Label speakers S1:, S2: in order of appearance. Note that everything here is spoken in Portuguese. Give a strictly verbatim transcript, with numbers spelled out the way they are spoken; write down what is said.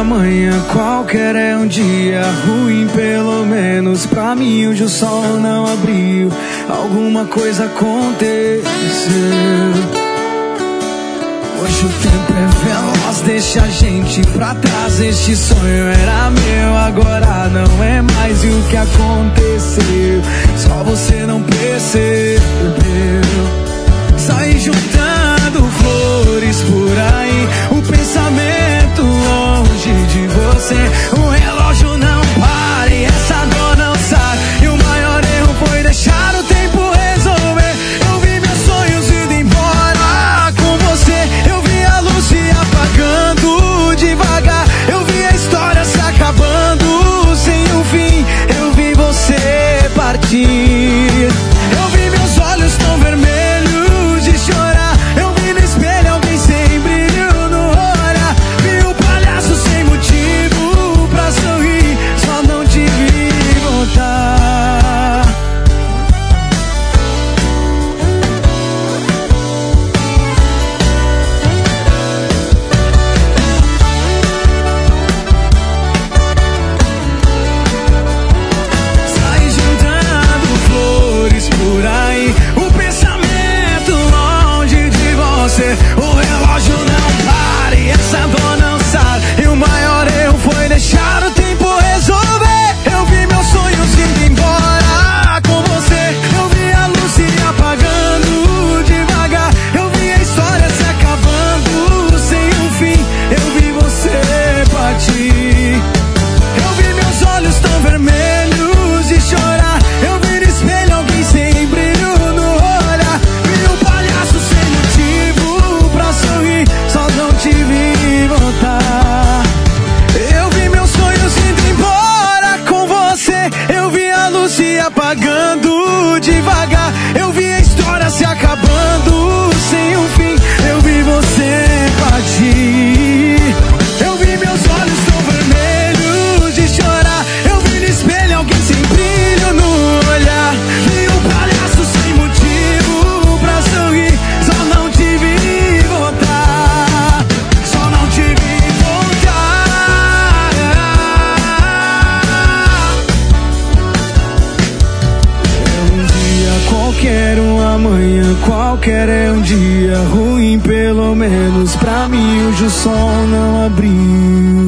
S1: amanhã qualquer é um dia ruim, pelo menos pra mim hoje o sol não abriu. Alguma coisa aconteceu. Hoje o tempo é veloz, deixa a gente pra trás. Este sonho era meu, agora não é mais. E o que aconteceu? Só você não percebeu. Saí juntando flores por aí, o pensamento longe de você. O relógio não para e essa dor não sai. E o maior erro foi deixar o tempo resolver. Eu vi meus sonhos indo embora com você. Eu vi a luz se apagando devagar. Eu vi a história se acabando sem um fim. Eu vi você partir. Eu vi meus olhos tão vermelhos de chorar. Eu vi no espelho alguém sem brilho no olhar. Vi o palhaço sem motivo pra sorrir, só não te vi voltar. Sai juntando flores por aí, o pensamento longe de você. O relógio não para e essa dor não sai. E o maior erro foi deixar o tempo resolver. Eu vi meus sonhos indo embora com você. Eu vi a luz se apagando devagar. Eu vi a história se acabando sem um fim. Eu vi você partir. Eu vi meus olhos tão vermelhos de chorar. Eu vi no espelho alguém sem brilho no olhar. Vi o palhaço sem motivo pra sorrir, só não te vi voltar. Eu vi meus sonhos indo embora com você. Eu vi a luz se apagando devagar. Eu vi a história se acabando sem um fim. Eu vi você partir. Eu vi meus olhos tão vermelhos de chorar. Eu vi no espelho alguém sem brilho no olhar. Vi o palhaço sem motivo pra sorrir, só não te vi voltar. Só não te vi voltar. É um dia qualquer, um amanhã qualquer é um dia ruim, pelo menos pra mim hoje o sol não abriu.